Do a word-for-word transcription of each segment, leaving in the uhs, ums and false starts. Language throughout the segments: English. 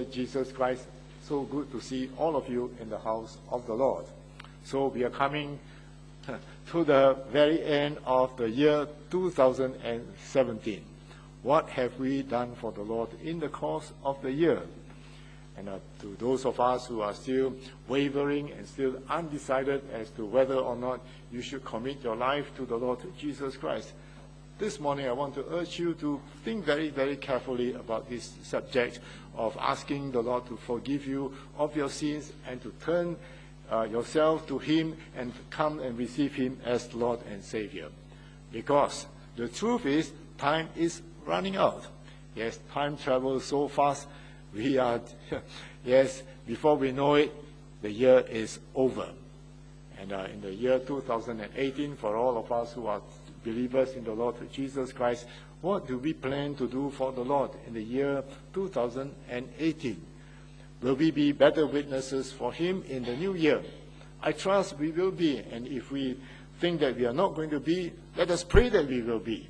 Lord Jesus Christ. So good to see all of you in the house of the Lord. So we are coming to the very end of the year two thousand seventeen. What have we done for the Lord in the course of the year? And uh, to those of us who are still wavering and still undecided as to whether or not you should commit your life to the Lord Jesus Christ, this morning I want to urge you to think very, very carefully about this subject of asking the Lord to forgive you of your sins and to turn uh, yourself to Him and come and receive Him as Lord and Savior. Because the truth is, time is running out. Yes, time travels so fast. We are, yes, before we know it, the year is over. And uh, in the year two thousand eighteen, for all of us who are believers in the Lord Jesus Christ, what do we plan to do for the Lord in the year two thousand eighteen? Will we be better witnesses for Him in the new year? I trust we will be. And if we think that we are not going to be, let us pray that we will be.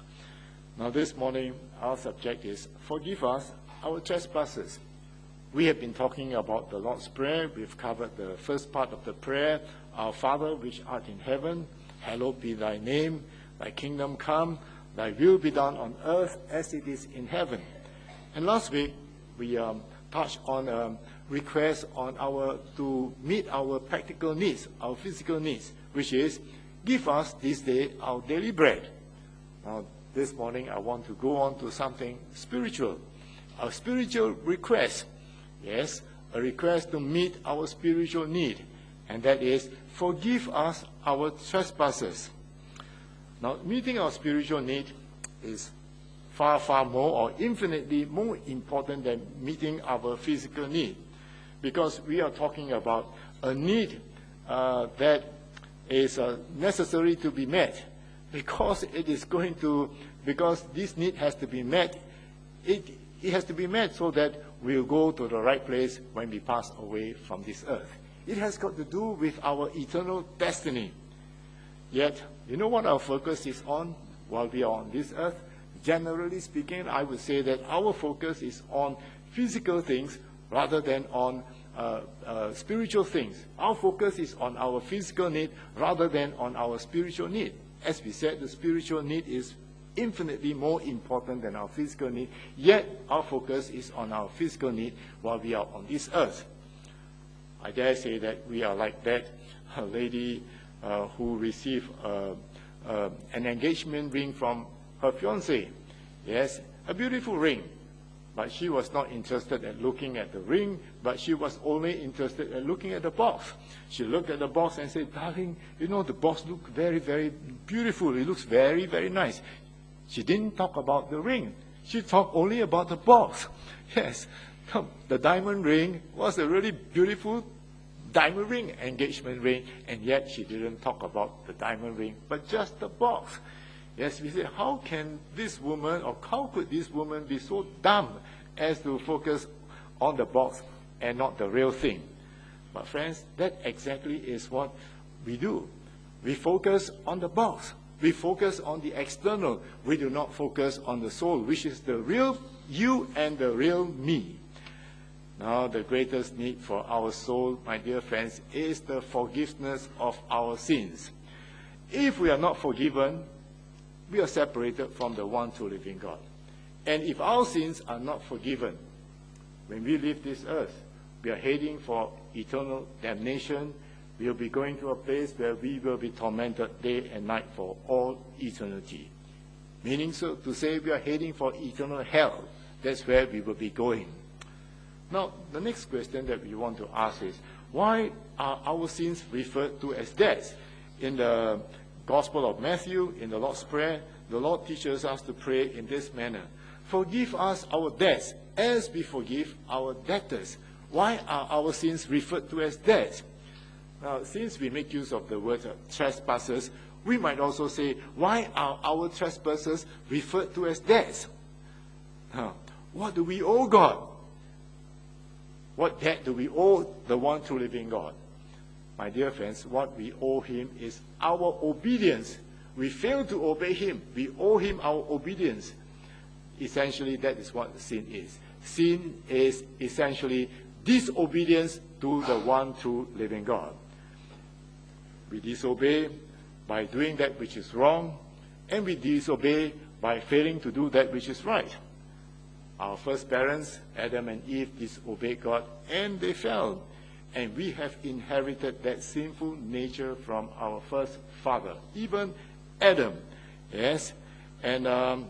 Now this morning, our subject is forgive us our trespasses. We have been talking about the Lord's Prayer. We've covered the first part of the prayer. Our Father, which art in heaven, hallowed be thy name. Thy kingdom come. Thy will be done on earth as it is in heaven. And last week, we um, touched on a request on our to meet our practical needs, our physical needs, which is, give us this day our daily bread. Now, this morning, I want to go on to something spiritual. A spiritual request, yes, a request to meet our spiritual need, and that is, forgive us our trespasses. Now, meeting our spiritual need is far, far more or infinitely more important than meeting our physical need, because we are talking about a need uh, that is uh, necessary to be met, because it is going to, because this need has to be met, it It has to be met so that we'll go to the right place when we pass away from this earth. It has got to do with our eternal destiny. Yet, you know what our focus is on while we are on this earth? Generally speaking, I would say that our focus is on physical things rather than on uh, uh, spiritual things. Our focus is on our physical need rather than on our spiritual need. As we said, the spiritual need is infinitely more important than our physical need, yet our focus is on our physical need while we are on this earth. I dare say that we are like that lady uh, who received uh, uh, an engagement ring from her fiancé. Yes, a beautiful ring, but she was not interested in looking at the ring, but she was only interested in looking at the box. She looked at the box and said, darling, you know, the box looks very, very beautiful. It looks very, very nice. She didn't talk about the ring. She talked only about the box. Yes, the diamond ring was a really beautiful diamond ring, engagement ring, and yet she didn't talk about the diamond ring, but just the box. Yes, we say, how can this woman, or how could this woman be so dumb as to focus on the box and not the real thing? But friends, that exactly is what we do. We focus on the box. We focus on the external. We do not focus on the soul, which is the real you and the real me. Now, the greatest need for our soul, my dear friends, is the forgiveness of our sins. If we are not forgiven, we are separated from the one true living God. And if our sins are not forgiven, when we leave this earth, we are heading for eternal damnation. We will be going to a place where we will be tormented day and night for all eternity. Meaning so to say we are heading for eternal hell. That's where we will be going. Now, the next question that we want to ask is, why are our sins referred to as debts? In the Gospel of Matthew, in the Lord's Prayer, the Lord teaches us to pray in this manner. Forgive us our debts as we forgive our debtors. Why are our sins referred to as debts? Now, since we make use of the word uh, trespasses, we might also say, why are our trespasses referred to as debts? Now, what do we owe God? What debt do we owe the one true living God? My dear friends, what we owe Him is our obedience. We fail to obey Him. We owe Him our obedience. Essentially, that is what sin is. sin is essentially disobedience to the one true living God. We disobey by doing that which is wrong, and we disobey by failing to do that which is right. Our first parents, Adam and Eve, disobeyed God, and they fell. And we have inherited that sinful nature from our first father, even Adam. Yes? And um,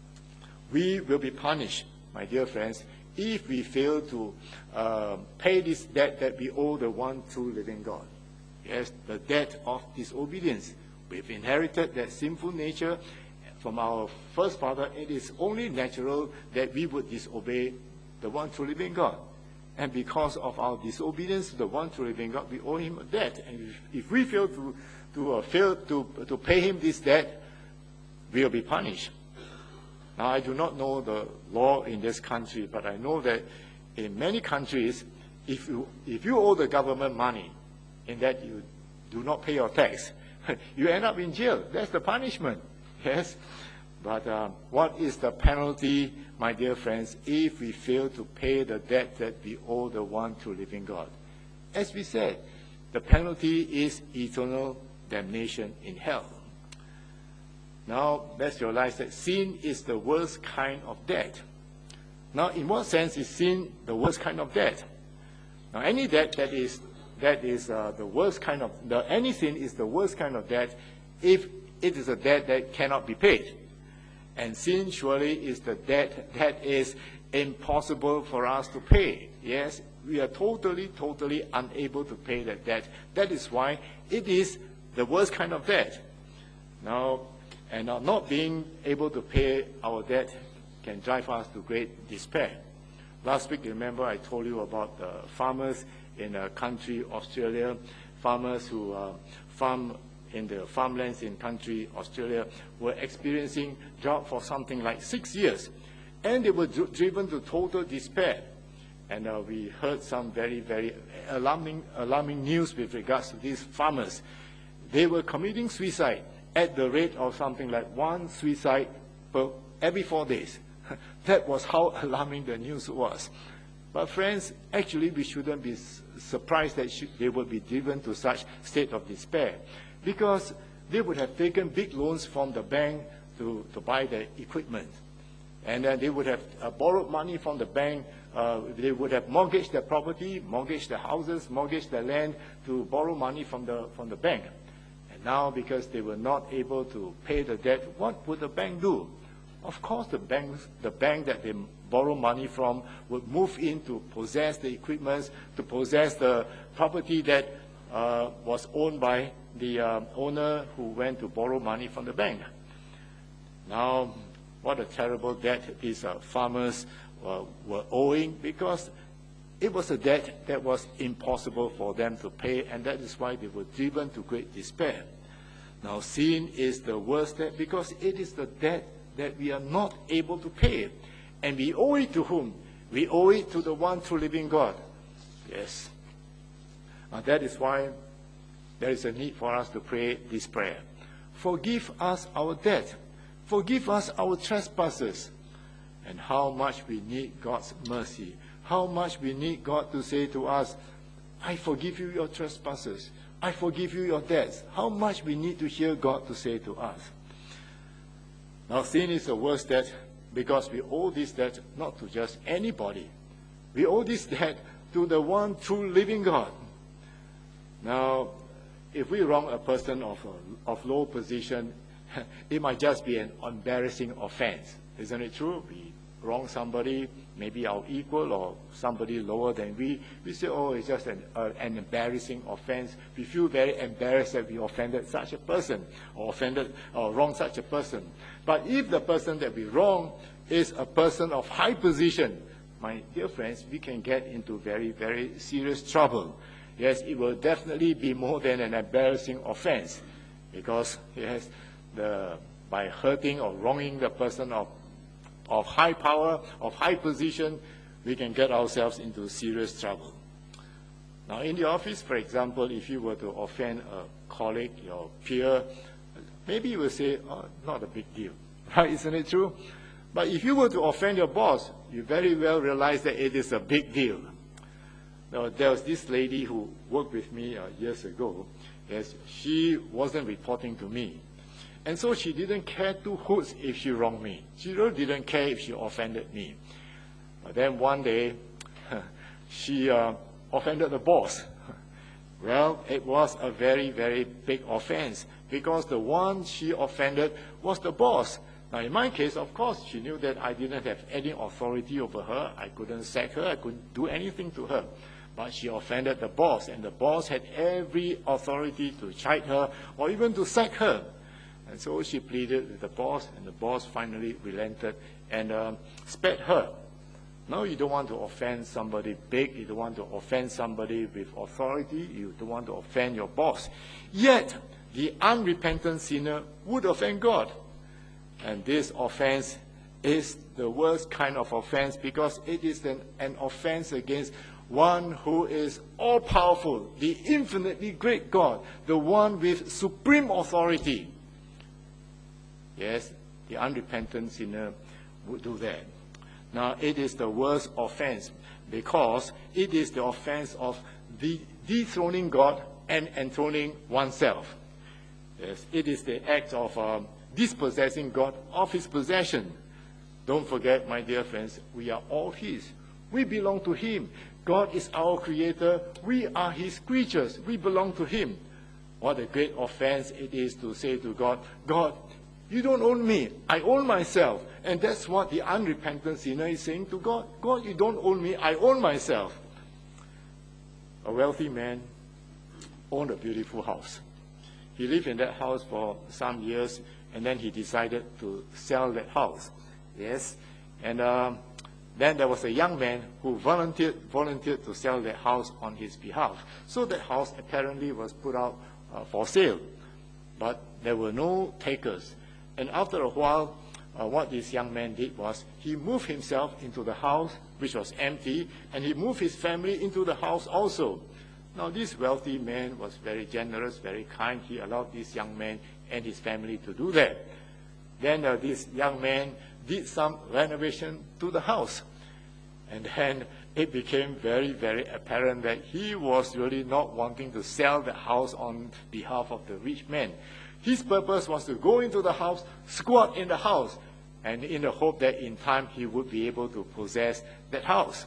we will be punished, my dear friends, if we fail to uh, pay this debt that we owe the one true living God. Yes, the debt of disobedience. We've inherited that sinful nature from our first father. It is only natural that we would disobey the one true living God. And because of our disobedience to the one true living God, we owe him a debt. And if, if we fail to, to uh, fail to, to pay him this debt, we will be punished. Now, I do not know the law in this country, but I know that in many countries, if you, if you owe the government money and that you do not pay your tax, you end up in jail. That's the punishment. Yes? But uh, what is the penalty, my dear friends, if we fail to pay the debt that we owe the one true living God? As we said, the penalty is eternal damnation in hell. Now, let's realize that sin is the worst kind of debt. Now, in what sense is sin the worst kind of debt? Now, any debt that is that is uh, the worst kind of the any sin is the worst kind of debt if it is a debt that cannot be paid. And sin surely is the debt that is impossible for us to pay. Yes, we are totally, totally unable to pay that debt. That is why it is the worst kind of debt. Now, and uh, not being able to pay our debt can drive us to great despair. Last week, remember, I told you about the farmers in a country, Australia, farmers who uh, farm in the farmlands in country, Australia, were experiencing drought for something like six years. And they were dr driven to total despair. And uh, we heard some very, very alarming, alarming news with regards to these farmers. They were committing suicide at the rate of something like one suicide per every four days. That was how alarming the news was. But friends, actually we shouldn't be surprised that they would be driven to such state of despair, because they would have taken big loans from the bank to, to buy the equipment. And then they would have uh, borrowed money from the bank. Uh, they would have mortgaged their property, mortgaged their houses, mortgaged their land to borrow money from the, from the bank. And now, because they were not able to pay the debt, what would the bank do? Of course, the bank, the bank that they borrow money from would move in to possess the equipment, to possess the property that uh, was owned by the uh, owner who went to borrow money from the bank. Now, what a terrible debt these uh, farmers uh, were owing, because it was a debt that was impossible for them to pay, and that is why they were driven to great despair. Now, sin is the worst debt because it is the debt that we are not able to pay. And we owe it to whom? We owe it to the one true living God. Yes. Now, that is why there is a need for us to pray this prayer. Forgive us our debt. Forgive us our trespasses. And how much we need God's mercy. How much we need God to say to us, I forgive you your trespasses. I forgive you your debts. How much we need to hear God to say to us. Now, sin is the worst debt because we owe this debt not to just anybody. We owe this debt to the one true living God. Now, if we wrong a person of, a, of low position, it might just be an embarrassing offense. Isn't it true? We wrong somebody, maybe our equal or somebody lower than we. We say, oh, it's just an, uh, an embarrassing offense. We feel very embarrassed that we offended such a person or offended or wronged such a person. But if the person that we wrong is a person of high position, my dear friends, we can get into very, very serious trouble. Yes, it will definitely be more than an embarrassing offense, because yes, the, by hurting or wronging the person of, of high power, of high position, we can get ourselves into serious trouble. Now, in the office, for example, if you were to offend a colleague, your peer, maybe you will say, oh, not a big deal, right? Isn't it true? But if you were to offend your boss, you very well realize that it is a big deal. Now, there was this lady who worked with me uh, years ago. Yes, she wasn't reporting to me. And so she didn't care two hoots if she wronged me. She really didn't care if she offended me. But then one day, she uh, offended the boss. Well, it was a very, very big offense because the one she offended was the boss. Now, in my case, of course, she knew that I didn't have any authority over her. I couldn't sack her. I couldn't do anything to her. But she offended the boss, and the boss had every authority to chide her or even to sack her. And so she pleaded with the boss, and the boss finally relented and um, spared her. Now, you don't want to offend somebody big. You don't want to offend somebody with authority. You don't want to offend your boss. Yet, the unrepentant sinner would offend God. And this offense is the worst kind of offense because it is an, an offense against one who is all-powerful, the infinitely great God, the one with supreme authority. Yes, the unrepentant sinner would do that. Now, it is the worst offense because it is the offense of de- dethroning God and enthroning oneself. Yes, it is the act of um, dispossessing God of his possession. Don't forget, my dear friends, we are all his. We belong to him. God is our creator. We are his creatures. We belong to him. What a great offense it is to say to God, God, you don't own me. I own myself. And that's what the unrepentant sinner is saying to God. God, you don't own me. I own myself. A wealthy man owned a beautiful house. He lived in that house for some years, and then he decided to sell that house. Yes. And um, then there was a young man who volunteered, volunteered to sell that house on his behalf. So that house apparently was put out uh, for sale. But there were no takers. And after a while, uh, what this young man did was he moved himself into the house, which was empty, and he moved his family into the house also. Now, this wealthy man was very generous, very kind. He allowed this young man and his family to do that. Then uh, this young man did some renovation to the house. And then it became very, very apparent that he was really not wanting to sell the house on behalf of the rich man. His purpose was to go into the house, squat in the house, and in the hope that in time he would be able to possess that house.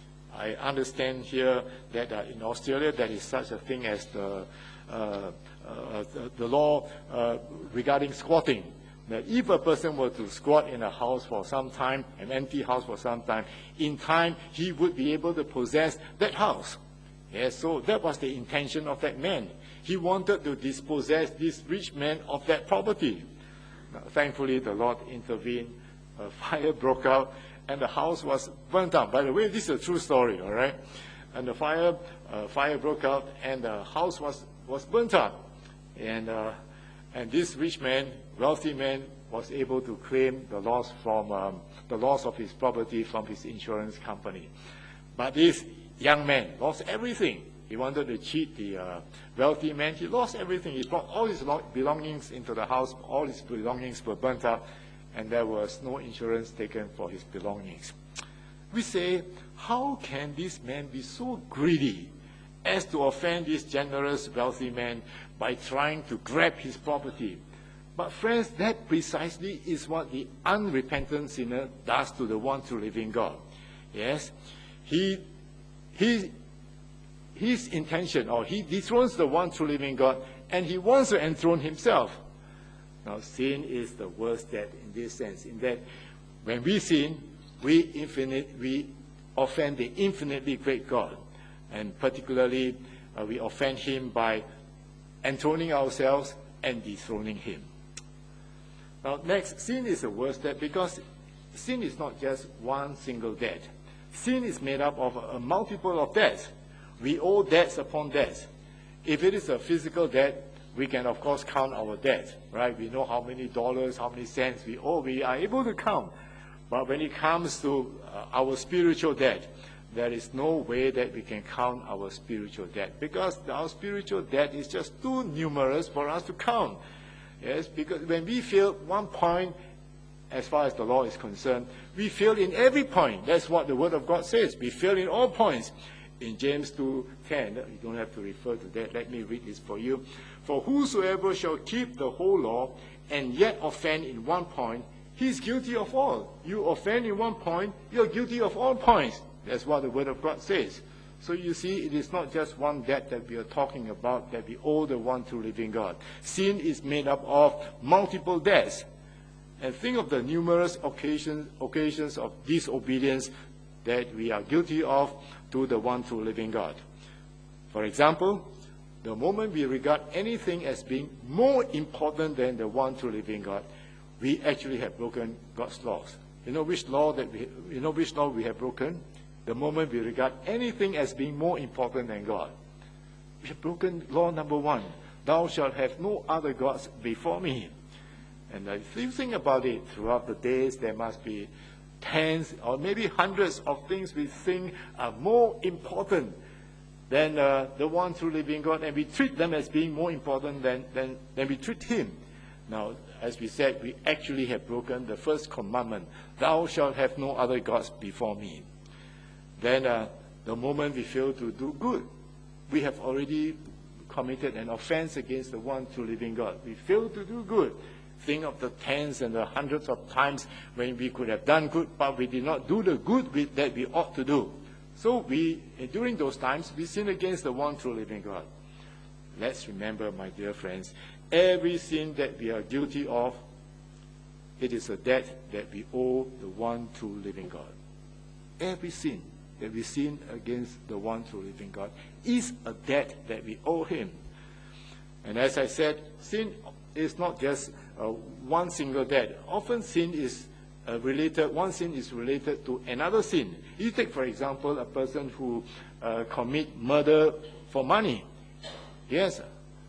I understand here that uh, in Australia there is such a thing as the, uh, uh, the, the law uh, regarding squatting. That if a person were to squat in a house for some time, an empty house for some time, in time he would be able to possess that house. Yes, so that was the intention of that man. He wanted to dispossess this rich man of that property. Now, thankfully, the Lord intervened. A fire broke out, and the house was burnt down. By the way, this is a true story, all right? And the fire, uh, fire broke out, and the house was, was burnt up. And, uh, and this rich man, wealthy man, was able to claim the loss from um, the loss of his property from his insurance company. But this young man lost everything. He wanted to cheat the uh, wealthy man. He lost everything. He brought all his belongings into the house. All his belongings were burnt up, and there was no insurance taken for his belongings. We say, how can this man be so greedy as to offend this generous, wealthy man by trying to grab his property? But friends, that precisely is what the unrepentant sinner does to the one true living God. Yes, he, he, his intention, or he dethrones the one true living God, and he wants to enthrone himself. Now, sin is the worst death in this sense, in that when we sin, we, infinite, we offend the infinitely great God, and particularly uh, we offend him by enthroning ourselves and dethroning him. Now, next, sin is the worst death because sin is not just one single debt. Sin is made up of a multiple of debts. We owe debts upon debts. If it is a physical debt, we can, of course, count our debts, right? We know how many dollars, how many cents we owe. We are able to count. But when it comes to uh, our spiritual debt, there is no way that we can count our spiritual debt because our spiritual debt is just too numerous for us to count. Yes, because when we feel one point as far as the law is concerned, we fail in every point. That's what the Word of God says. We fail in all points. In James two ten, you don't have to refer to that. Let me read this for you. For whosoever shall keep the whole law and yet offend in one point, he is guilty of all. You offend in one point, you're guilty of all points. That's what the Word of God says. So you see, it is not just one debt that we are talking about, that we owe the one true living God. Sin is made up of multiple debts. And think of the numerous occasions, occasions of disobedience that we are guilty of to the one true living God. For example, the moment we regard anything as being more important than the one true living God, we actually have broken God's laws. You know which law that we, you know which law we have broken? The moment we regard anything as being more important than God. We have broken law number one. Thou shalt have no other gods before me. And if you think about it, throughout the days, there must be tens or maybe hundreds of things we think are more important than uh, the one true living God, and we treat them as being more important than, than, than we treat Him. Now, as we said, we actually have broken the first commandment, thou shalt have no other gods before me. Then uh, the moment we fail to do good, we have already committed an offense against the one true living God. We fail to do good. Think of the tens and the hundreds of times when we could have done good, but we did not do the good that we ought to do. So we, during those times, we sin against the one true living God. Let's remember, my dear friends, every sin that we are guilty of, it is a debt that we owe the one true living God. Every sin that we sin against the one true living God is a debt that we owe Him. And as I said, sin is not just uh, one single debt. Often sin is uh, related, one sin is related to another sin. You take, for example, a person who uh, commit murder for money. Yes.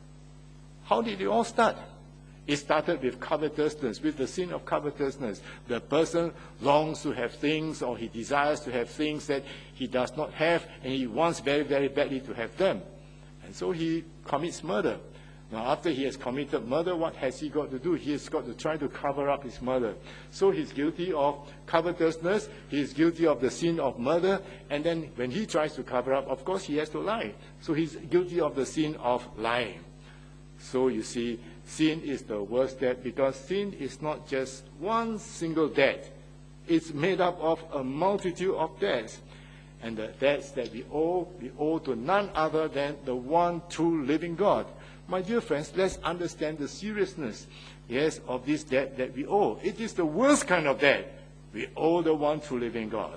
How did it all start? It started with covetousness, with the sin of covetousness. The person longs to have things, or he desires to have things that he does not have, and he wants very, very badly to have them. And so he commits murder. Now, after he has committed murder, what has he got to do? He has got to try to cover up his murder. So he's guilty of covetousness, he's guilty of the sin of murder, and then when he tries to cover up, of course, he has to lie. So he's guilty of the sin of lying. So you see, sin is the worst debt, because sin is not just one single debt. It's made up of a multitude of debts. And the debts that we owe, we owe to none other than the one true living God. My dear friends, let's understand the seriousness, yes, of this debt that we owe. It is the worst kind of debt. We owe the one true living God.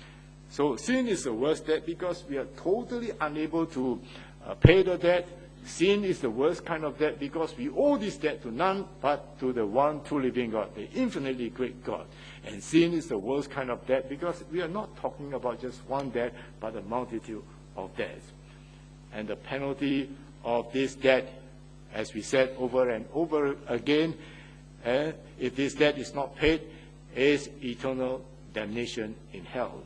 So sin is the worst debt because we are totally unable to uh, pay the debt. Sin is the worst kind of debt because we owe this debt to none but to the one true living God, the infinitely great God. And sin is the worst kind of debt because we are not talking about just one debt, but a multitude of debts. And the penalty of this debt, as we said over and over again, uh, if this debt is not paid, is eternal damnation in hell.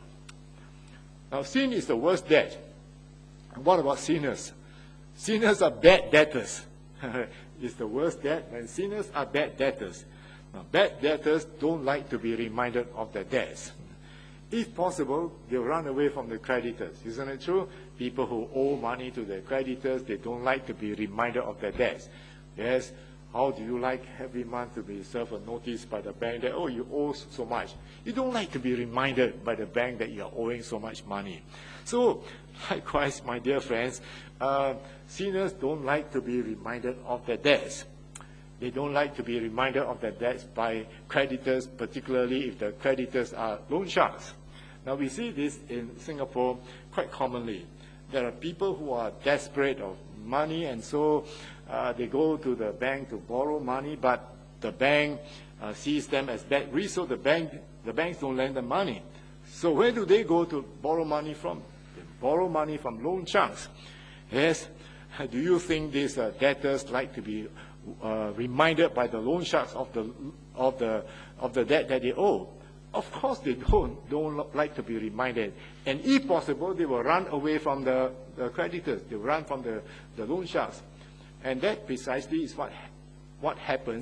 Now, sin is the worst debt. What about sinners? Sinners are bad debtors. It's the worst debt when sinners are bad debtors. Now, bad debtors don't like to be reminded of their debts. If possible, they'll run away from the creditors. Isn't it true? People who owe money to their creditors, they don't like to be reminded of their debts. Yes, how do you like every month to be served a notice by the bank that, oh, you owe so much? You don't like to be reminded by the bank that you are owing so much money. So, likewise, my dear friends, uh, sinners don't like to be reminded of their debts. They don't like to be reminded of their debts by creditors, particularly if the creditors are loan sharks. Now, we see this in Singapore quite commonly. There are people who are desperate of money, and so uh, they go to the bank to borrow money, but the bank uh, sees them as bad risk, so the bank, the banks don't lend them money. So where do they go to borrow money from? They borrow money from loan sharks. Yes. Do you think these uh, debtors like to be uh, reminded by the loan sharks of the of the of the debt that they owe? Of course, they don't don't like to be reminded. And if possible, they will run away from the, the creditors. They will run from the, the loan sharks. And that precisely is what what happens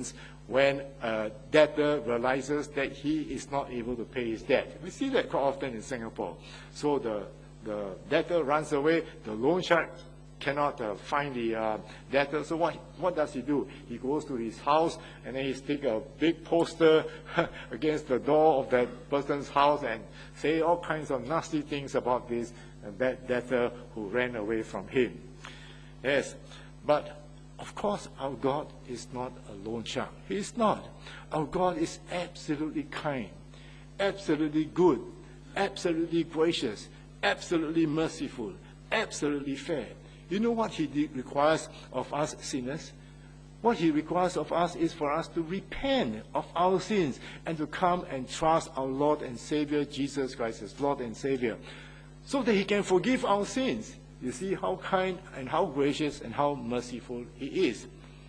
when a debtor realizes that he is not able to pay his debt. We see that quite often in Singapore. So the, the debtor runs away, the loan shark cannot uh, find the uh, debtor. So what, what does he do? He goes to his house and then he sticks a big poster against the door of that person's house and say all kinds of nasty things about this uh, bad debtor who ran away from him. Yes, but of course our God is not a loan shark. He is not. Our God is absolutely kind, absolutely good, absolutely gracious, absolutely merciful, absolutely fair. You know what he requires of us sinners? What he requires of us is for us to repent of our sins and to come and trust our Lord and Savior Jesus Christ as Lord and Savior, so that he can forgive our sins. You see how kind and how gracious and how merciful he is.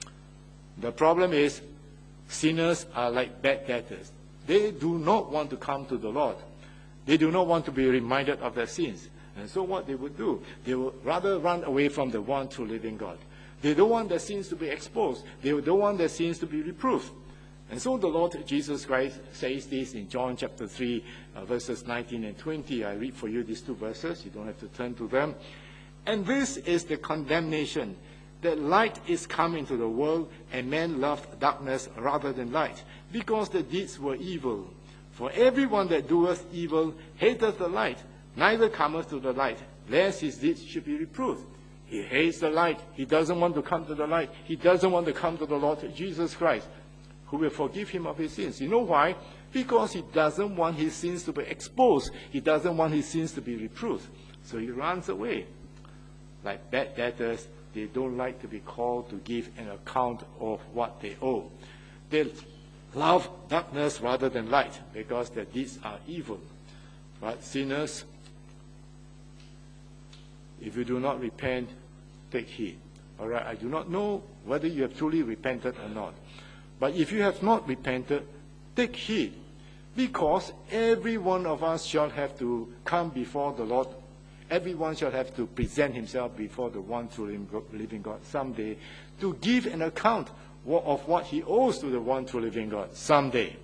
The problem is, sinners are like bad debtors. They do not want to come to the Lord. They do not want to be reminded of their sins. And so what they would do, they would rather run away from the one true living God. They don't want their sins to be exposed. They don't want their sins to be reproved. And so the Lord Jesus Christ says this in John chapter three, uh, verses nineteen and twenty. I read for you these two verses. You don't have to turn to them. And this is the condemnation, that light is come into the world, and men loved darkness rather than light, because the deeds were evil. For everyone that doeth evil hateth the light, neither cometh to the light, lest his deeds should be reproved. He hates the light. He doesn't want to come to the light. He doesn't want to come to the Lord Jesus Christ, who will forgive him of his sins. You know why? Because he doesn't want his sins to be exposed. He doesn't want his sins to be reproved. So he runs away. Like bad debtors, they don't like to be called to give an account of what they owe. They love darkness rather than light, because their deeds are evil. But sinners, if you do not repent, take heed. All right, I do not know whether you have truly repented or not. But if you have not repented, take heed, because every one of us shall have to come before the Lord. Everyone shall have to present himself before the one true living God someday to give an account of what he owes to the one true living God someday.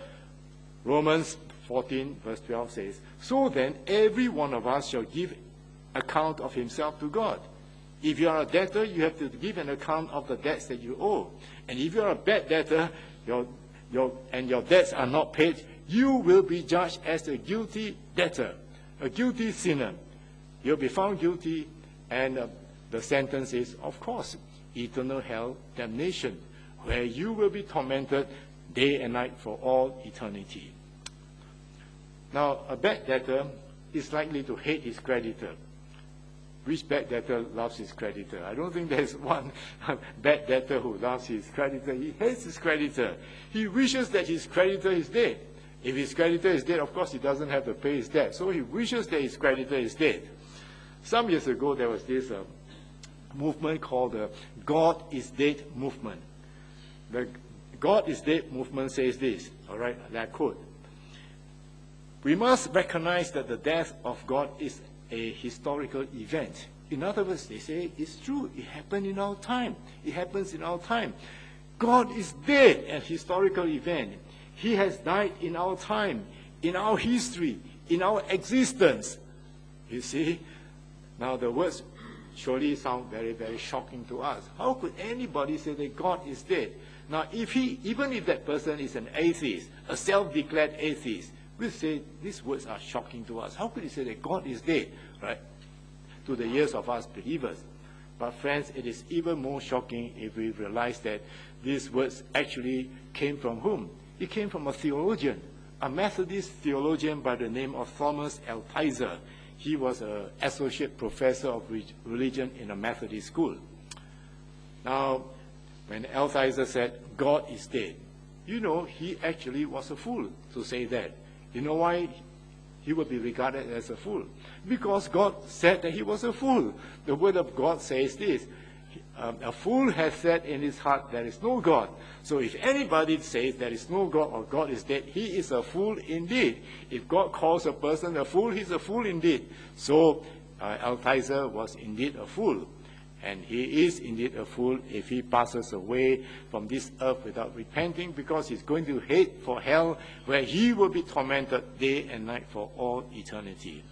Romans fourteen verse twelve says, so then every one of us shall give account of himself to God. If you are a debtor, you have to give an account of the debts that you owe. And if you are a bad debtor your, your, and your debts are not paid, you will be judged as a guilty debtor, a guilty sinner. You'll be found guilty, and uh, the sentence is, of course, eternal hell, damnation, where you will be tormented day and night for all eternity. Now, a bad debtor is likely to hate his creditor. Which bad debtor loves his creditor? I don't think there's one bad debtor who loves his creditor. He hates his creditor. He wishes that his creditor is dead. If his creditor is dead, of course, he doesn't have to pay his debt. So he wishes that his creditor is dead. Some years ago, there was this uh, movement called the God is Dead movement. The God is Dead movement says this, all right, I quote, we must recognize that the death of God is a historical event. In other words, they say it's true. It happened in our time. It happens in our time. God is dead, an historical event. He has died in our time, in our history, in our existence. You see? Now the words surely sound very, very shocking to us. How could anybody say that God is dead? Now, if he, even if that person is an atheist, a self-declared atheist, we say these words are shocking to us. How could he say that God is dead, right? To the ears of us believers. But friends, it is even more shocking if we realize that these words actually came from whom? It came from a theologian, a Methodist theologian by the name of Thomas Altizer. He was an associate professor of religion in a Methodist school. Now, when Altizer said, God is dead, you know, he actually was a fool to say that. You know why he would be regarded as a fool? Because God said that he was a fool. The word of God says this, um, a fool has said in his heart, there is no God. So if anybody says there is no God or God is dead, he is a fool indeed. If God calls a person a fool, he's a fool indeed. So uh, Altizer was indeed a fool. And he is indeed a fool if he passes away from this earth without repenting, because he's going to head for hell, where he will be tormented day and night for all eternity.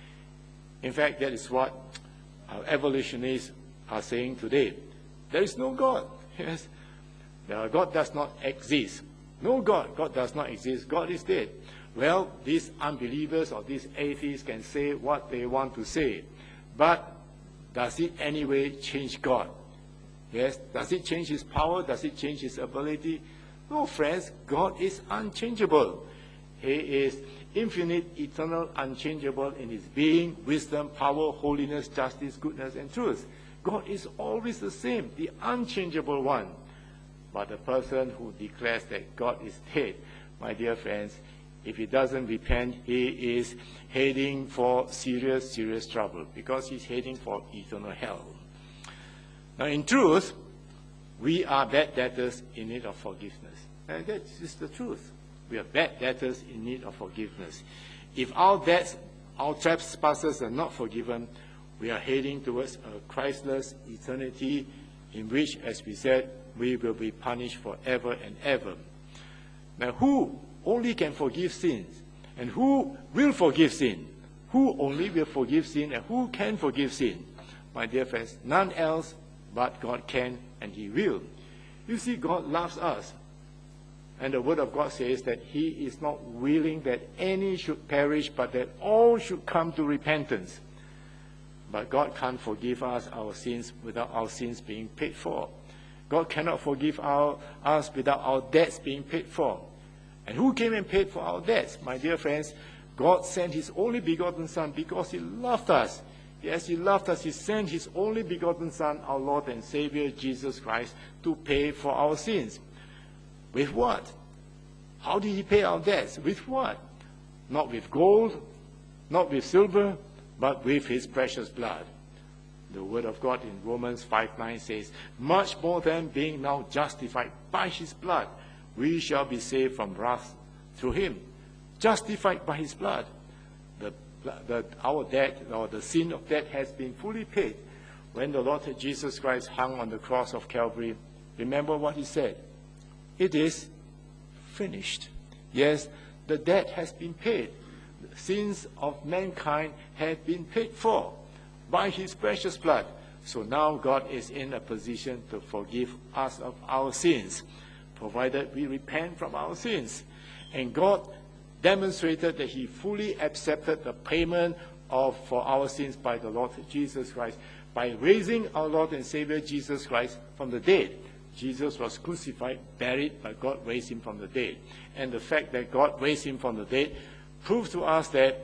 In fact, that is what our evolutionists are saying today. There is no God. Yes, God does not exist. No God. God does not exist. God is dead. Well, these unbelievers or these atheists can say what they want to say, but does it anyway change God? Yes. Does it change his power? Does it change his ability? No, friends. God is unchangeable. He is infinite, eternal, unchangeable in his being, wisdom, power, holiness, justice, goodness, and truth. God is always the same, the unchangeable one. But the person who declares that God is dead, my dear friends, if he doesn't repent, he is heading for serious, serious trouble, because he's heading for eternal hell. Now, in truth, we are bad debtors in need of forgiveness. And that is the truth. We are bad debtors in need of forgiveness. If our debts, our trespasses are not forgiven, we are heading towards a Christless eternity in which, as we said, we will be punished forever and ever. Now, who only can forgive sins? And who will forgive sin? Who only will forgive sin, and who can forgive sin? My dear friends, none else but God can, and he will. You see, God loves us. And the Word of God says that he is not willing that any should perish, but that all should come to repentance. But God can't forgive us our sins without our sins being paid for. God cannot forgive our, us without our debts being paid for. And who came and paid for our debts? My dear friends, God sent his only begotten Son because he loved us. Yes, he loved us. He sent his only begotten Son, our Lord and Savior, Jesus Christ, to pay for our sins. With what? How did he pay our debts? With what? Not with gold, not with silver, but with his precious blood. The Word of God in Romans five nine says, much more than being now justified by his blood, we shall be saved from wrath through him. Justified by his blood. The, the, our debt, or the sin of debt, has been fully paid. When the Lord Jesus Christ hung on the cross of Calvary, remember what he said? It is finished. Yes, the debt has been paid. The sins of mankind have been paid for by his precious blood. So now God is in a position to forgive us of our sins, provided we repent from our sins. And God demonstrated that he fully accepted the payment of for our sins by the Lord Jesus Christ, by raising our Lord and Savior Jesus Christ from the dead. Jesus was crucified, buried, but God raised him from the dead. And the fact that God raised him from the dead proves to us that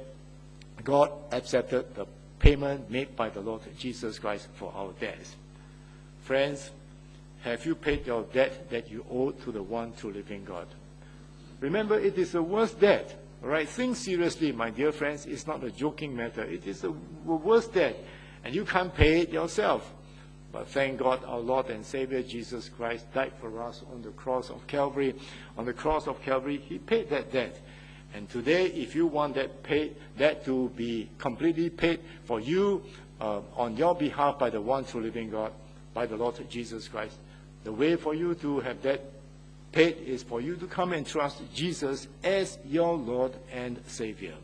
God accepted the payment made by the Lord Jesus Christ for our debts. Friends, have you paid your debt that you owe to the one true living God? Remember, it is the worst debt. All right? Think seriously, my dear friends. It's not a joking matter. It is the worst debt, and you can't pay it yourself. But thank God, our Lord and Savior Jesus Christ died for us on the cross of Calvary. On the cross of Calvary, he paid that debt. And today, if you want that paid, that to be completely paid for you uh, on your behalf by the one true living God, by the Lord Jesus Christ, the way for you to have that paid is for you to come and trust Jesus as your Lord and Savior.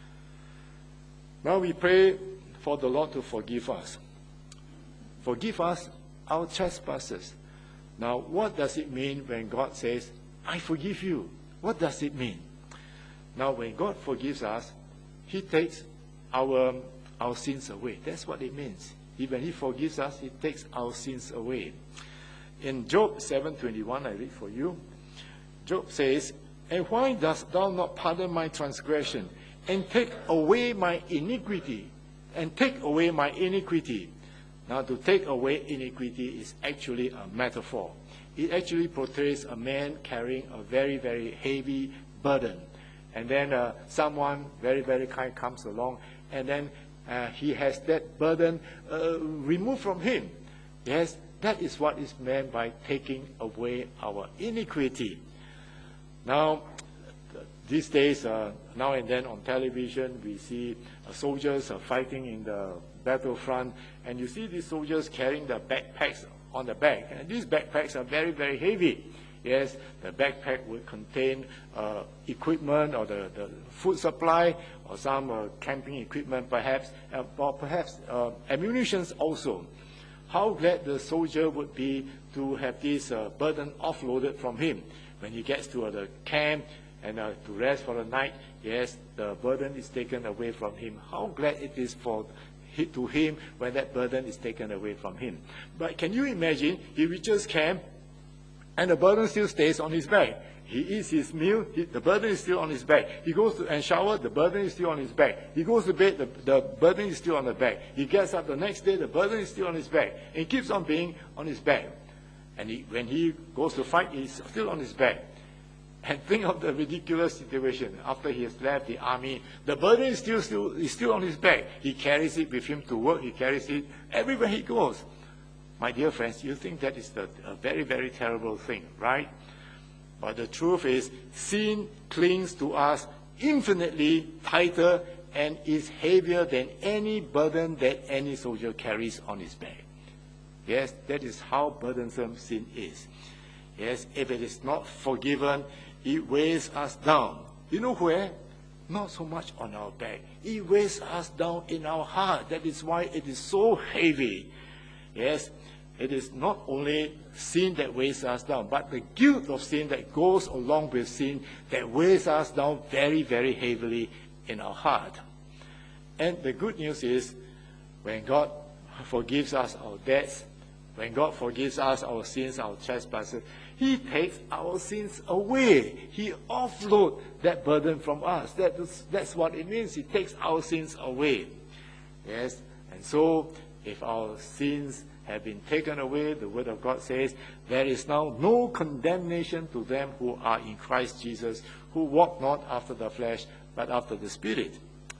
Now we pray for the Lord to forgive us. Forgive us our trespasses. Now, what does it mean when God says, I forgive you? What does it mean? Now, when God forgives us, he takes our, our sins away. That's what it means. When he forgives us, he takes our sins away. In Job seven twenty-one, I read for you. Job says, and why dost thou not pardon my transgression, and take away my iniquity? And take away my iniquity. Now, to take away iniquity is actually a metaphor. It actually portrays a man carrying a very, very heavy burden. And then uh, someone very, very kind comes along, and then uh, he has that burden uh, removed from him. Yes, that is what is meant by taking away our iniquity. Now, these days, uh, now and then on television, we see uh, soldiers uh, fighting in the battlefront, and you see these soldiers carrying the backpacks on the back. And these backpacks are very, very heavy. Yes, the backpack would contain uh, equipment or the, the food supply or some uh, camping equipment perhaps, uh, or perhaps uh, ammunition also. How glad the soldier would be to have this uh, burden offloaded from him. When he gets to uh, the camp and uh, to rest for the night, yes, the burden is taken away from him. How glad it is for to him when that burden is taken away from him. But can you imagine, he reaches camp and the burden still stays on his back. He eats his meal, he, the burden is still on his back. He goes to and shower, the burden is still on his back. He goes to bed, the, the burden is still on the back. He gets up the next day, the burden is still on his back. And he keeps on being on his back. And he, when he goes to fight, he's still on his back. And think of the ridiculous situation. After he has left the army, the burden is still, still, is still on his back. He carries it with him to work. He carries it everywhere he goes. My dear friends, you think that is the, a very, very terrible thing, right? But the truth is, sin clings to us infinitely tighter and is heavier than any burden that any soldier carries on his back. Yes, that is how burdensome sin is. Yes, if it is not forgiven, it weighs us down. You know where? Not so much on our back. It weighs us down in our heart. That is why it is so heavy. Yes, it is not only sin that weighs us down, but the guilt of sin that goes along with sin that weighs us down very, very heavily in our heart. And the good news is, when God forgives us our debts, when God forgives us our sins, our trespasses, He takes our sins away. He offloads that burden from us. That is, that's what it means. He takes our sins away. Yes, and so if our sins have been taken away, the Word of God says, there is now no condemnation to them who are in Christ Jesus, who walk not after the flesh, but after the Spirit.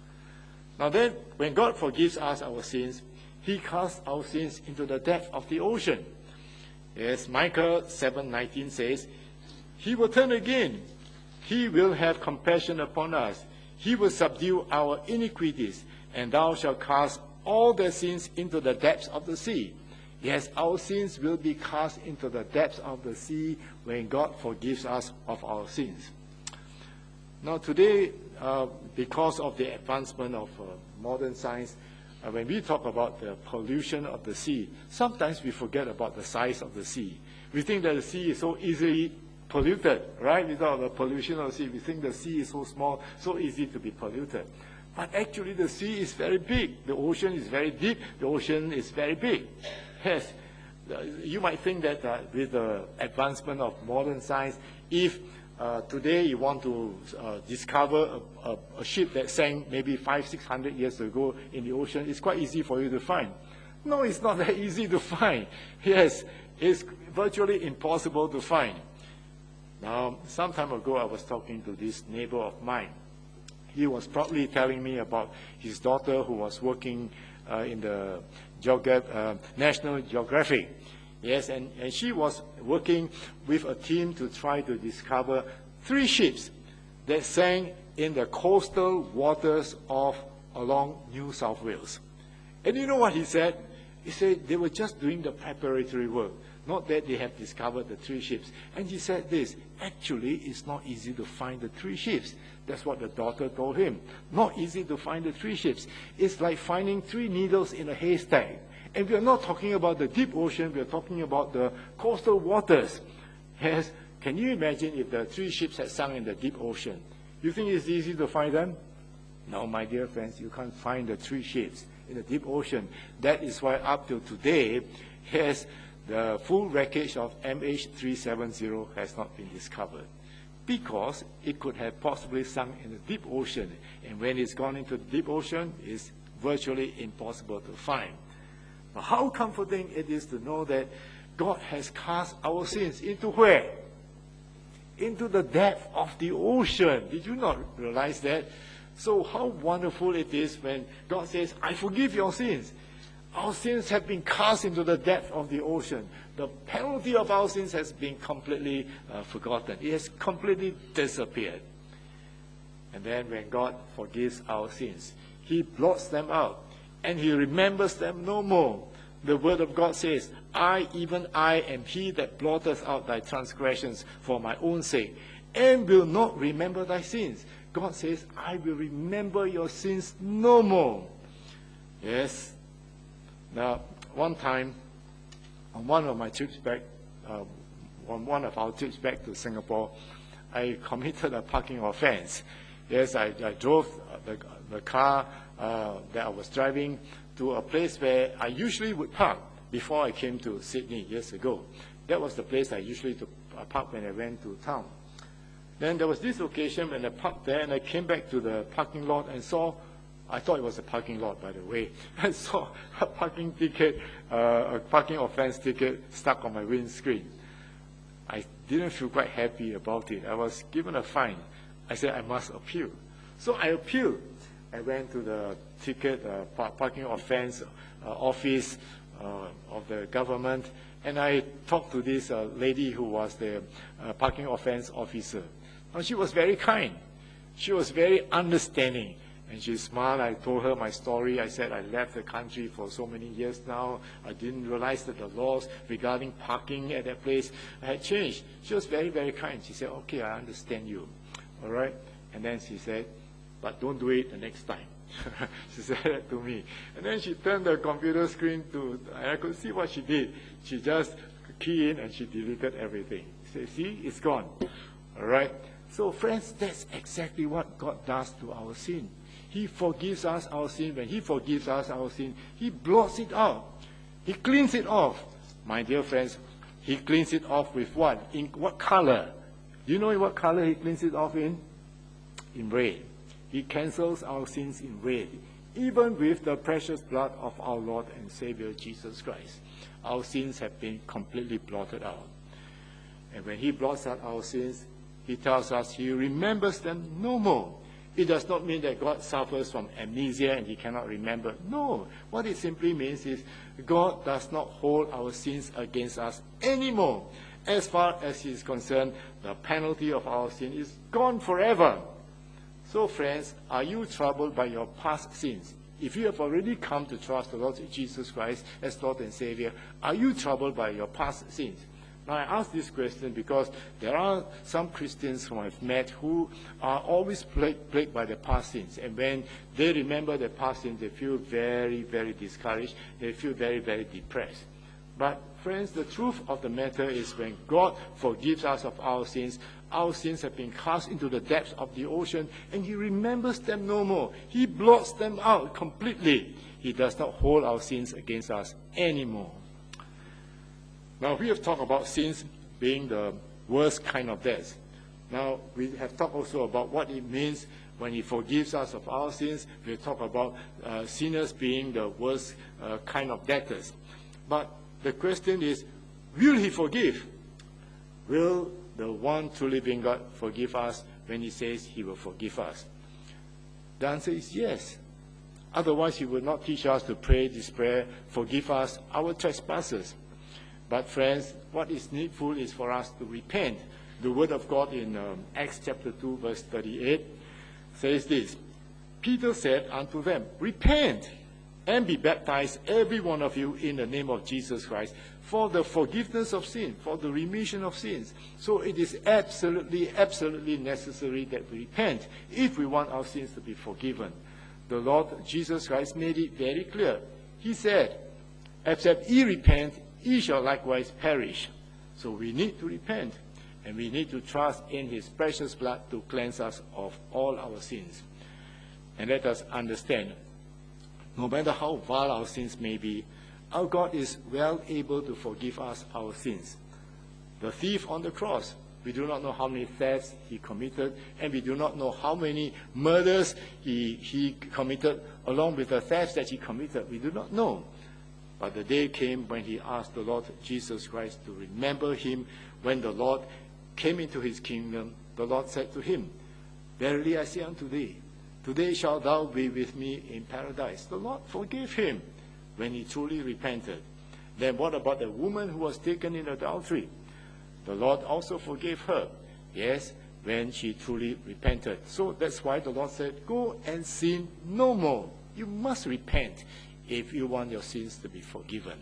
Now then, when God forgives us our sins, He casts our sins into the depth of the ocean. Yes, Micah seven nineteen says, He will turn again. He will have compassion upon us. He will subdue our iniquities, and thou shalt cast all their sins into the depths of the sea. Yes, our sins will be cast into the depths of the sea when God forgives us of our sins. Now today, uh, because of the advancement of uh, modern science, Uh, when we talk about the pollution of the sea, sometimes we forget about the size of the sea. We think that the sea is so easily polluted, right? Without the pollution of the sea, we think the sea is so small, so easy to be polluted. But actually the sea is very big. The ocean is very deep. The ocean is very big. Yes, you might think that uh, with the advancement of modern science, if Uh, today you want to uh, discover a, a, a ship that sank maybe five, six hundred years ago in the ocean, it's quite easy for you to find. No, it's not that easy to find. Yes, it's virtually impossible to find. Now, some time ago, I was talking to this neighbor of mine. He was proudly telling me about his daughter who was working uh, in the Geogra- uh, National Geographic. Yes, and, and she was working with a team to try to discover three ships that sank in the coastal waters of along New South Wales. And you know what he said? He said they were just doing the preparatory work, not that they have discovered the three ships. And he said this, actually, it's not easy to find the three ships. That's what the daughter told him. Not easy to find the three ships. It's like finding three needles in a haystack. And we are not talking about the deep ocean, we are talking about the coastal waters. Yes, can you imagine if the three ships had sunk in the deep ocean? You think it's easy to find them? No, my dear friends, you can't find the three ships in the deep ocean. That is why up till today, yes, the full wreckage of M H three seventy has not been discovered. Because it could have possibly sunk in the deep ocean. And when it's gone into the deep ocean, it's virtually impossible to find. But how comforting it is to know that God has cast our sins into where? Into the depth of the ocean. Did you not realize that? So how wonderful it is when God says, I forgive your sins. Our sins have been cast into the depth of the ocean. The penalty of our sins has been completely uh, forgotten. It has completely disappeared. And then when God forgives our sins, He blots them out. and he remembers them no more. The word of God says, I, even I, am he that blotteth out thy transgressions for my own sake, and will not remember thy sins. God says, I will remember your sins no more. Yes. Now, one time, on one of my trips back, uh, on one of our trips back to Singapore, I committed a parking offense. Yes, I, I drove the, the car uh, that I was driving to a place where I usually would park before I came to Sydney years ago. That was the place I usually to uh, park when I went to town. Then there was this occasion when I parked there, and I came back to the parking lot and saw, I thought it was a parking lot, by the way, I saw a parking ticket, uh, a parking offense ticket stuck on my windscreen. I didn't feel quite happy about it. I was given a fine. I said, I must appeal. So I appealed. I went to the ticket uh, par parking offense uh, office uh, of the government, and I talked to this uh, lady who was the uh, parking offense officer. And she was very kind. She was very understanding. And she smiled. I told her my story. I said I left the country for so many years now. I didn't realize that the laws regarding parking at that place had changed. She was very, very kind. She said, okay, I understand you. All right? And then she said, but don't do it the next time. She said that to me. And then she turned the computer screen to, and I could see what she did. She just keyed in and she deleted everything. She said, see, it's gone. All right? So friends, that's exactly what God does to our sin. He forgives us our sin. When he forgives us our sin, he blots it out. He cleans it off. My dear friends, he cleans it off with what? In what color? Do you know in what color he cleans it off in? In red. He cancels our sins in red, even with the precious blood of our Lord and Savior Jesus Christ. Our sins have been completely blotted out. And when he blots out our sins, he tells us he remembers them no more. It does not mean that God suffers from amnesia and he cannot remember. No. What it simply means is God does not hold our sins against us anymore. As far as he is concerned, the penalty of our sin is gone forever. So friends, are you troubled by your past sins? If you have already come to trust the Lord Jesus Christ as Lord and Savior, are you troubled by your past sins? Now, I ask this question because there are some Christians whom I've met who are always plagued, plagued by their past sins. And when they remember their past sins, they feel very, very discouraged. They feel very, very depressed. But friends, the truth of the matter is when God forgives us of our sins, our sins have been cast into the depths of the ocean, and he remembers them no more. He blots them out completely. He does not hold our sins against us anymore. Now, we have talked about sins being the worst kind of death. Now, we have talked also about what it means when he forgives us of our sins. We have talked about uh, sinners being the worst uh, kind of debtors. But the question is, will he forgive? Will the one true living God forgive us when he says he will forgive us? The answer is yes. Otherwise, he would not teach us to pray this prayer, forgive us our trespasses. But friends, what is needful is for us to repent. The word of God in um, Acts chapter two, verse thirty-eight says this, Peter said unto them, repent and be baptized, every one of you, in the name of Jesus Christ, for the forgiveness of sin, for the remission of sins. So it is absolutely, absolutely necessary that we repent if we want our sins to be forgiven. The Lord Jesus Christ made it very clear. He said, except ye repent, ye shall likewise perish. So we need to repent, and we need to trust in his precious blood to cleanse us of all our sins. And let us understand, no matter how vile our sins may be, our God is well able to forgive us our sins. The thief on the cross, we do not know how many thefts he committed, and we do not know how many murders he, he committed along with the thefts that he committed. We do not know. But the day came when he asked the Lord Jesus Christ to remember him. When the Lord came into his kingdom, the Lord said to him, verily I say unto thee, today shalt thou be with me in paradise. The Lord forgave him when he truly repented. Then what about the woman who was taken in adultery? The Lord also forgave her. Yes, when she truly repented. So that's why the Lord said, go and sin no more. You must repent. if you want your sins to be forgiven.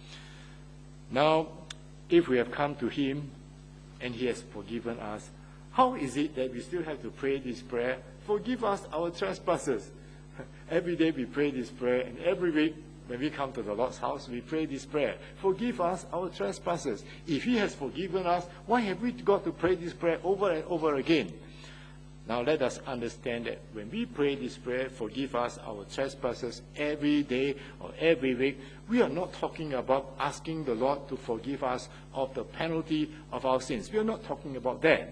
Now, if we have come to him and he has forgiven us, how is it that we still have to pray this prayer, forgive us our trespasses? Every day we pray this prayer, and every week when we come to the Lord's house, we pray this prayer, forgive us our trespasses. If he has forgiven us, why have we got to pray this prayer over and over again? Now let us understand that when we pray this prayer, forgive us our trespasses every day or every week, we are not talking about asking the Lord to forgive us of the penalty of our sins. We are not talking about that.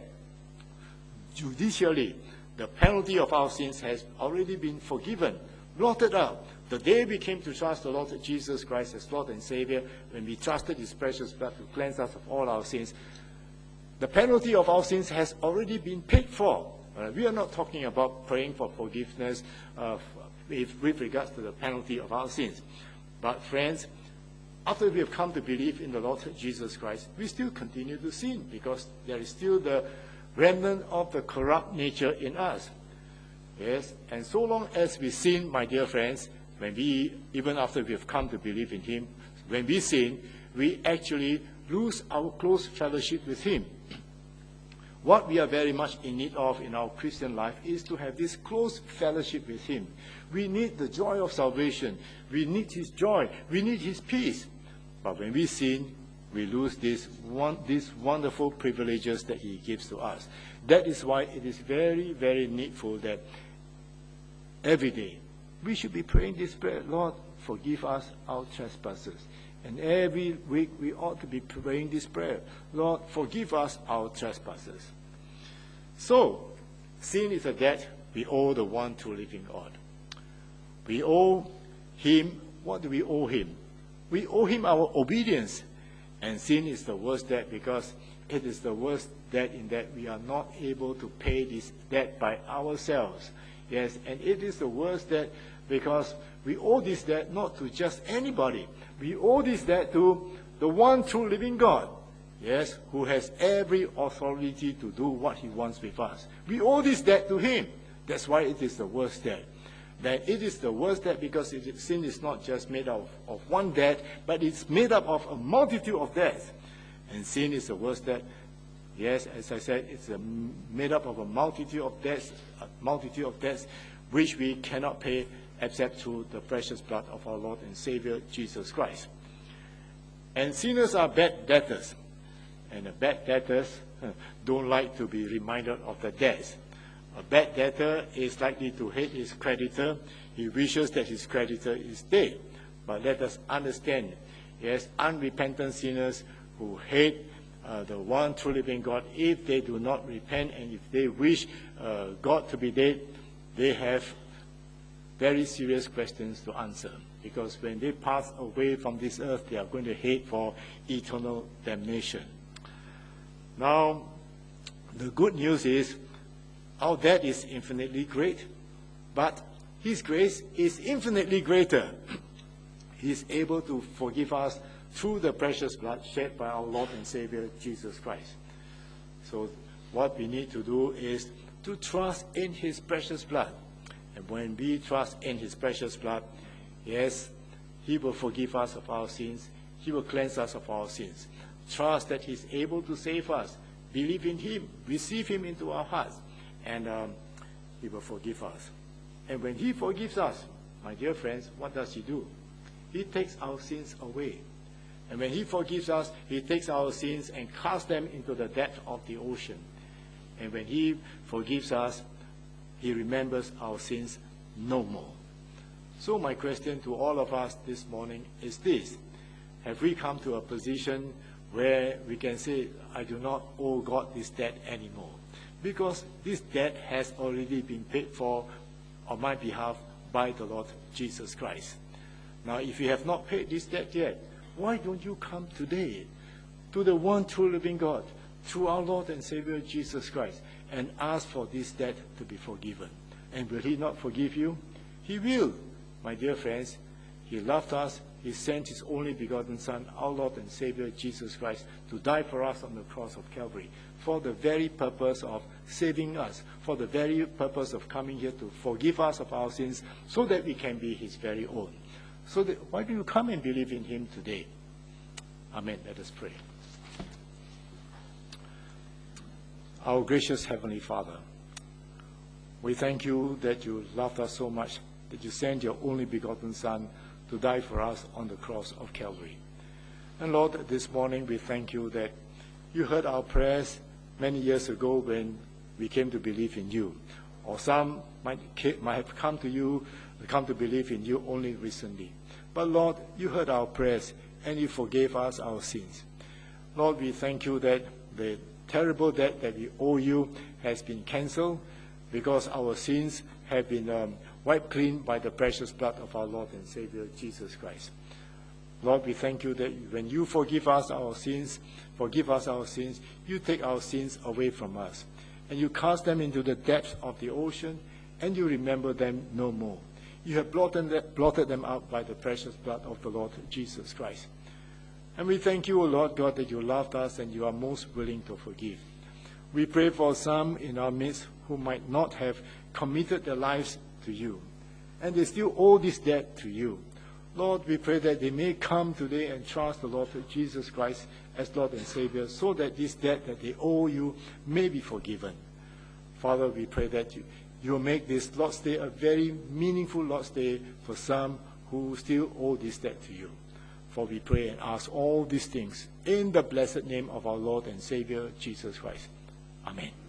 Judicially, the penalty of our sins has already been forgiven, blotted out. The day we came to trust the Lord Jesus Christ as Lord and Savior, when we trusted his precious blood to cleanse us of all our sins, the penalty of our sins has already been paid for. Uh, we are not talking about praying for forgiveness uh, with, with regards to the penalty of our sins. But friends, after we have come to believe in the Lord Jesus Christ, we still continue to sin because there is still the remnant of the corrupt nature in us. Yes, and so long as we sin, my dear friends, when we, even after we have come to believe in him, when we sin, we actually lose our close fellowship with him. What we are very much in need of in our Christian life is to have this close fellowship with him. We need the joy of salvation. We need his joy. We need his peace. But when we sin, we lose this one, these wonderful privileges that he gives to us. That is why it is very, very needful that every day we should be praying this prayer, Lord, forgive us our trespasses. And every week we ought to be praying this prayer, Lord, forgive us our trespasses. So, sin is a debt we owe the one true living God. We owe him, what do we owe him? We owe him our obedience. And sin is the worst debt because it is the worst debt in that we are not able to pay this debt by ourselves. Yes, and it is the worst debt because we owe this debt not to just anybody. We owe this debt to the one true living God, yes, who has every authority to do what he wants with us. We owe this debt to him. That's why it is the worst debt. That it is the worst debt because it, sin is not just made up of, of one debt, but it's made up of a multitude of debts. And sin is the worst debt. Yes, as I said, it's a, made up of a multitude of debts, a multitude of debts which we cannot pay except through the precious blood of our Lord and Savior, Jesus Christ. And sinners are bad debtors. And the bad debtors don't like to be reminded of the debts. A bad debtor is likely to hate his creditor. He wishes that his creditor is dead. But let us understand, yes, unrepentant sinners who hate uh, the one true living God, if they do not repent and if they wish uh, God to be dead, they have very serious questions to answer. Because when they pass away from this earth, they are going to hate for eternal damnation. Now, the good news is, our debt is infinitely great, but his grace is infinitely greater. He is able to forgive us through the precious blood shed by our Lord and Savior, Jesus Christ. So what we need to do is to trust in his precious blood. And when we trust in his precious blood, yes, he will forgive us of our sins. He will cleanse us of our sins. Trust that he's able to save us. Believe in him. Receive him into our hearts. And um, he will forgive us. And when he forgives us, my dear friends, what does he do? He takes our sins away. And when he forgives us, he takes our sins and casts them into the depth of the ocean. And when he forgives us, he remembers our sins no more. So my question to all of us this morning is this. Have we come to a position where we can say, I do not owe God this debt anymore? Because this debt has already been paid for on my behalf by the Lord Jesus Christ. Now, if you have not paid this debt yet, why don't you come today to the one true living God, through our Lord and Savior Jesus Christ, and ask for this debt to be forgiven? And will he not forgive you? He will, my dear friends. He loved us. He sent his only begotten Son, our Lord and Savior Jesus Christ, to die for us on the cross of Calvary, for the very purpose of saving us, for the very purpose of coming here to forgive us of our sins, so that we can be his very own. So that, why don't you come and believe in him today? Amen. Let us pray. Our gracious Heavenly Father, we thank you that you loved us so much that you sent your only begotten Son to die for us on the cross of Calvary. And Lord, this morning we thank you that you heard our prayers many years ago when we came to believe in you. Or some might, might have come to you, come to believe in you only recently. But Lord, you heard our prayers and you forgave us our sins. Lord, we thank you that the terrible debt that we owe you has been cancelled because our sins have been um, wiped clean by the precious blood of our Lord and Savior, Jesus Christ. Lord, we thank you that when you forgive us our sins, forgive us our sins, you take our sins away from us. And you cast them into the depths of the ocean, and you remember them no more. You have blotted, blotted them out by the precious blood of the Lord Jesus Christ. And we thank you, O Lord God, that you loved us and you are most willing to forgive. We pray for some in our midst who might not have committed their lives to you, and they still owe this debt to you. Lord, we pray that they may come today and trust the Lord Jesus Christ as Lord and Savior, so that this debt that they owe you may be forgiven. Father, we pray that you, you will make this Lord's Day a very meaningful Lord's Day for some who still owe this debt to you. For we pray and ask all these things in the blessed name of our Lord and Savior, Jesus Christ. Amen.